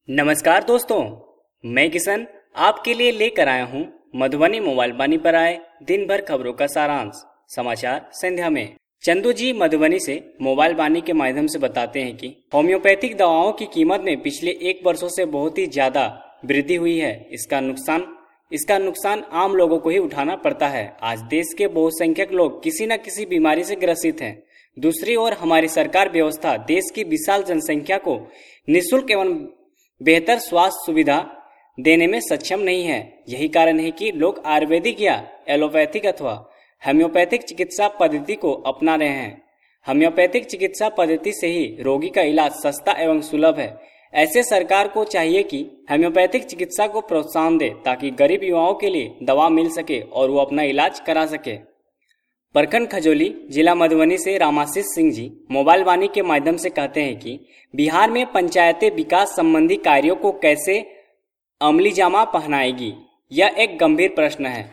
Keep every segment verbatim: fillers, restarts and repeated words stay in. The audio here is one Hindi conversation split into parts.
नमस्कार दोस्तों, मैं किशन आपके लिए लेकर आया हूं मधुबनी मोबाइल वाणी पर आए दिन भर खबरों का सारांश समाचार संध्या में। चंदू जी मधुबनी से मोबाइल वाणी के माध्यम से बताते हैं कि होम्योपैथिक दवाओं की कीमत में पिछले एक वर्षों से बहुत ही ज्यादा वृद्धि हुई है। इसका नुकसान इसका नुकसान आम लोगों को ही उठाना पड़ता है। आज देश के बहुसंख्यक लोग किसी न किसी बीमारी से ग्रसित हैं। दूसरी ओर हमारी सरकार व्यवस्था देश की विशाल जनसंख्या को निःशुल्क एवं बेहतर स्वास्थ्य सुविधा देने में सक्षम नहीं है। यही कारण है कि लोग आयुर्वेदिक या एलोपैथिक अथवा होम्योपैथिक चिकित्सा पद्धति को अपना रहे हैं। होम्योपैथिक चिकित्सा पद्धति से ही रोगी का इलाज सस्ता एवं सुलभ है। ऐसे सरकार को चाहिए कि होम्योपैथिक चिकित्सा को प्रोत्साहन दे ताकि गरीब युवाओं के लिए दवा मिल सके और वो अपना इलाज करा सके। प्रखंड खजौली जिला मधुबनी से रामाशीष सिंह जी मोबाइल वाणी के माध्यम से कहते हैं कि बिहार में पंचायतें विकास संबंधी कार्यों को कैसे अमलीजामा पहनाएगी, यह एक गंभीर प्रश्न है।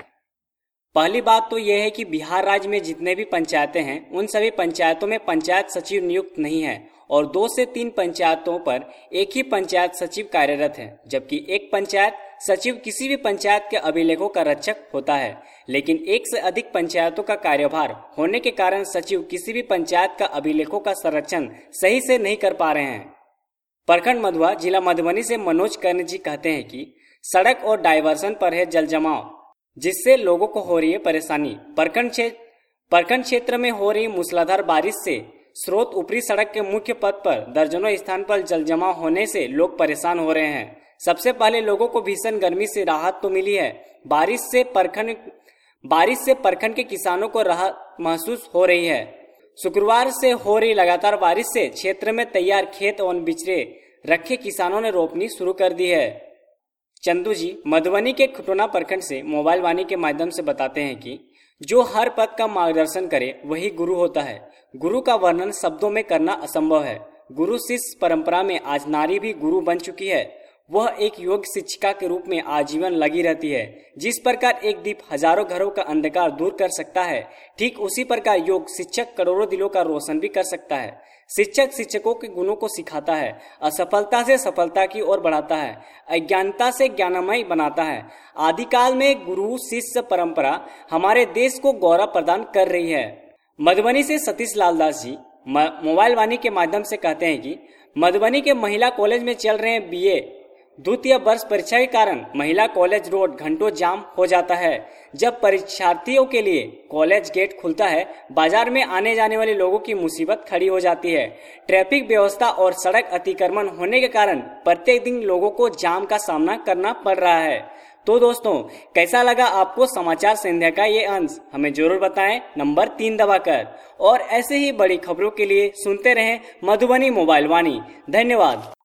पहली बात तो यह है कि बिहार राज्य में जितने भी पंचायतें हैं उन सभी पंचायतों में पंचायत सचिव नियुक्त नहीं है और दो से तीन पंचायतों पर एक ही पंचायत सचिव कार्यरत है, जबकि एक पंचायत सचिव किसी भी पंचायत के अभिलेखों का रक्षक होता है। लेकिन एक से अधिक पंचायतों का कार्यभार होने के कारण सचिव किसी भी पंचायत का अभिलेखों का संरक्षण सही से नहीं कर पा रहे हैं। प्रखंड मधुआ जिला मधुबनी से मनोज कर्ण जी कहते हैं कि सड़क और डायवर्सन पर है जल जमाव, जिससे लोगों को हो रही है परेशानी। प्रखंड क्षेत्र प्रखंड क्षेत्र में हो रही मूसलाधार बारिश से स्रोत ऊपरी सड़क के मुख्य पथ पर दर्जनों स्थान पर जल जमाव होने से लोग परेशान हो रहे हैं। सबसे पहले लोगों को भीषण गर्मी से राहत तो मिली है। बारिश से प्रखंड बारिश से प्रखंड के किसानों को राहत महसूस हो रही है। शुक्रवार से हो रही लगातार बारिश से क्षेत्र में तैयार खेत एवं बिचड़े रखे किसानों ने रोपनी शुरू कर दी है। चंदू जी मधुबनी के खुटोना प्रखंड से मोबाइल वाणी के माध्यम से बताते हैं कि जो हर पद का मार्गदर्शन करे वही गुरु होता है। गुरु का वर्णन शब्दों में करना असंभव है। गुरु शिष्य परंपरा में आज नारी भी गुरु बन चुकी है। वह एक योग शिक्षिका के रूप में आजीवन लगी रहती है। जिस प्रकार एक दीप हजारों घरों का अंधकार दूर कर सकता है, ठीक उसी प्रकार योग शिक्षक करोड़ों दिलों का रोशन भी कर सकता है। शिक्षक शिक्षकों के गुणों को सिखाता है, असफलता से सफलता की ओर बढ़ाता है, अज्ञानता से ज्ञानमय बनाता है। आदिकाल में गुरु शिष्य परंपरा हमारे देश को गौरव प्रदान कर रही है। मधुबनी से सतीश लाल दास जी मोबाइल वाणी के माध्यम से कहते हैं कि मधुबनी के महिला कॉलेज में चल रहे बीए द्वितीय वर्ष परीक्षा के कारण महिला कॉलेज रोड घंटों जाम हो जाता है। जब परीक्षार्थियों के लिए कॉलेज गेट खुलता है, बाजार में आने जाने वाले लोगों की मुसीबत खड़ी हो जाती है। ट्रैफिक व्यवस्था और सड़क अतिक्रमण होने के कारण प्रत्येक दिन लोगों को जाम का सामना करना पड़ रहा है। तो दोस्तों, कैसा लगा आपको समाचार संध्या का ये अंश? हमें जरूर बताएं नंबर तीन दबाकर। और ऐसे ही बड़ी खबरों के लिए सुनते रहें मधुबनी मोबाइल वाणी। धन्यवाद।